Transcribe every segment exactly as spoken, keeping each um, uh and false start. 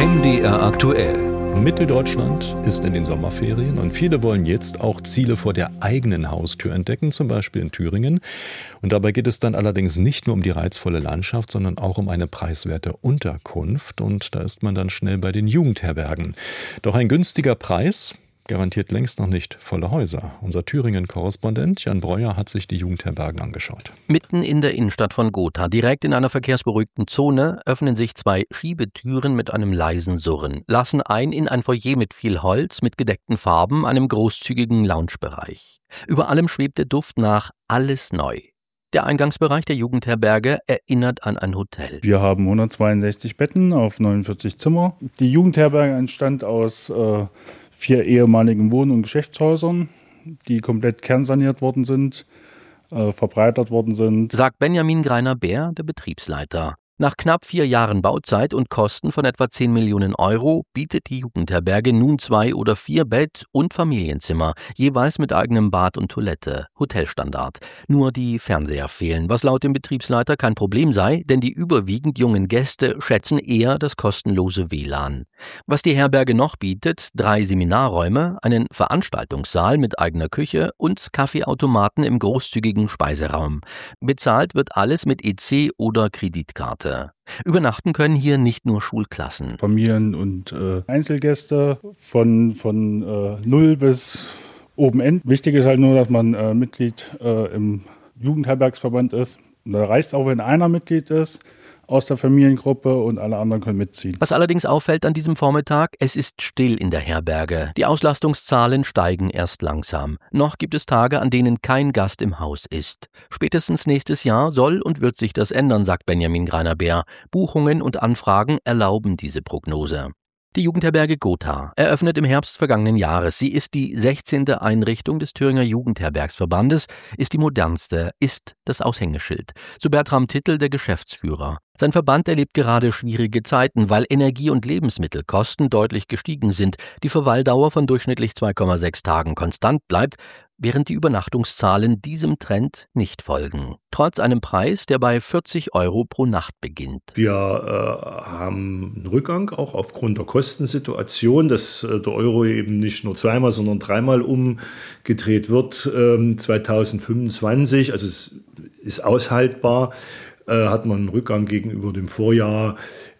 M D R aktuell. Mitteldeutschland ist in den Sommerferien und viele wollen jetzt auch Ziele vor der eigenen Haustür entdecken, zum Beispiel in Thüringen. Und dabei geht es dann allerdings nicht nur um die reizvolle Landschaft, sondern auch um eine preiswerte Unterkunft. Und da ist man dann schnell bei den Jugendherbergen. Doch ein günstiger Preis garantiert längst noch nicht volle Häuser. Unser Thüringen-Korrespondent Jan Breuer hat sich die Jugendherbergen angeschaut. Mitten in der Innenstadt von Gotha, direkt in einer verkehrsberuhigten Zone, öffnen sich zwei Schiebetüren mit einem leisen Surren, lassen ein in ein Foyer mit viel Holz, mit gedeckten Farben, einem großzügigen Loungebereich. Über allem schwebt der Duft nach alles neu. Der Eingangsbereich der Jugendherberge erinnert an ein Hotel. Wir haben hundertzweiundsechzig Betten auf neunundvierzig Zimmer. Die Jugendherberge entstand aus äh, vier ehemaligen Wohn- und Geschäftshäusern, die komplett kernsaniert worden sind, äh, verbreitert worden sind. Sagt Benjamin Greiner-Beer, der Betriebsleiter. Nach knapp vier Jahren Bauzeit und Kosten von etwa zehn Millionen Euro bietet die Jugendherberge nun zwei oder vier Bett- und Familienzimmer, jeweils mit eigenem Bad und Toilette, Hotelstandard. Nur die Fernseher fehlen, was laut dem Betriebsleiter kein Problem sei, denn die überwiegend jungen Gäste schätzen eher das kostenlose W L A N. Was die Herberge noch bietet, drei Seminarräume, einen Veranstaltungssaal mit eigener Küche und Kaffeeautomaten im großzügigen Speiseraum. Bezahlt wird alles mit E C oder Kreditkarte. Übernachten können hier nicht nur Schulklassen. Familien und äh, Einzelgäste von, von äh, null bis oben end. Wichtig ist halt nur, dass man äh, Mitglied äh, im Jugendherbergsverband ist. Und da reicht es auch, wenn einer Mitglied ist aus der Familiengruppe und alle anderen können mitziehen. Was allerdings auffällt an diesem Vormittag, es ist still in der Herberge. Die Auslastungszahlen steigen erst langsam. Noch gibt es Tage, an denen kein Gast im Haus ist. Spätestens nächstes Jahr soll und wird sich das ändern, sagt Benjamin Greiner-Beer. Buchungen und Anfragen erlauben diese Prognose. Die Jugendherberge Gotha eröffnet im Herbst vergangenen Jahres. Sie ist die sechzehnte Einrichtung des Thüringer Jugendherbergsverbandes, ist die modernste, ist das Aushängeschild. So Bertram Tittel, der Geschäftsführer. Sein Verband erlebt gerade schwierige Zeiten, weil Energie- und Lebensmittelkosten deutlich gestiegen sind, die Verweildauer von durchschnittlich zwei Komma sechs Tagen konstant bleibt, während die Übernachtungszahlen diesem Trend nicht folgen. Trotz einem Preis, der bei vierzig Euro pro Nacht beginnt. Wir äh, haben einen Rückgang, auch aufgrund der Kostensituation, dass äh, der Euro eben nicht nur zweimal, sondern dreimal umgedreht wird äh, zwanzig fünfundzwanzig. Also es ist aushaltbar. Äh, hat man einen Rückgang gegenüber dem Vorjahr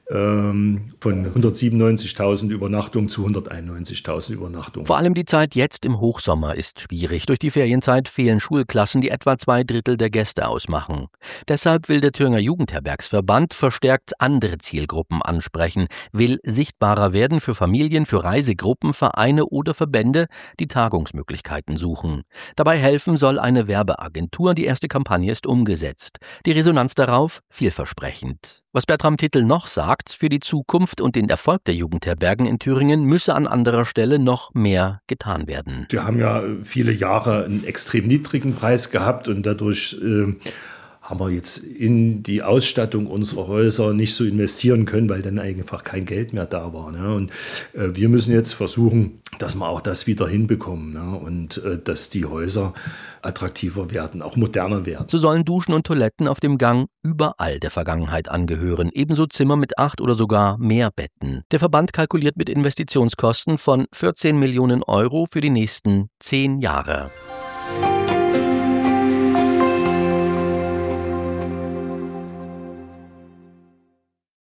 ähm, von hundertsiebenundneunzigtausend Übernachtungen zu hunderteinundneunzigtausend Übernachtungen. Vor allem die Zeit jetzt im Hochsommer ist schwierig. Durch die Ferienzeit fehlen Schulklassen, die etwa zwei Drittel der Gäste ausmachen. Deshalb will der Thüringer Jugendherbergsverband verstärkt andere Zielgruppen ansprechen, will sichtbarer werden für Familien, für Reisegruppen, Vereine oder Verbände, die Tagungsmöglichkeiten suchen. Dabei helfen soll eine Werbeagentur. Die erste Kampagne ist umgesetzt. Die Resonanz darauf vielversprechend. Was Bertram Tittel noch sagt, für die Zukunft und den Erfolg der Jugendherbergen in Thüringen müsse an anderer Stelle noch mehr getan werden. Wir haben ja viele Jahre einen extrem niedrigen Preis gehabt und dadurch äh, haben wir jetzt in die Ausstattung unserer Häuser nicht so investieren können, weil dann einfach kein Geld mehr da war. Ne? Und äh, wir müssen jetzt versuchen, dass wir auch das wieder hinbekommen, ne? Und äh, dass die Häuser attraktiver werden, auch moderner werden. So sollen Duschen und Toiletten auf dem Gang überall der Vergangenheit angehören. Ebenso Zimmer mit acht oder sogar mehr Betten. Der Verband kalkuliert mit Investitionskosten von vierzehn Millionen Euro für die nächsten zehn Jahre.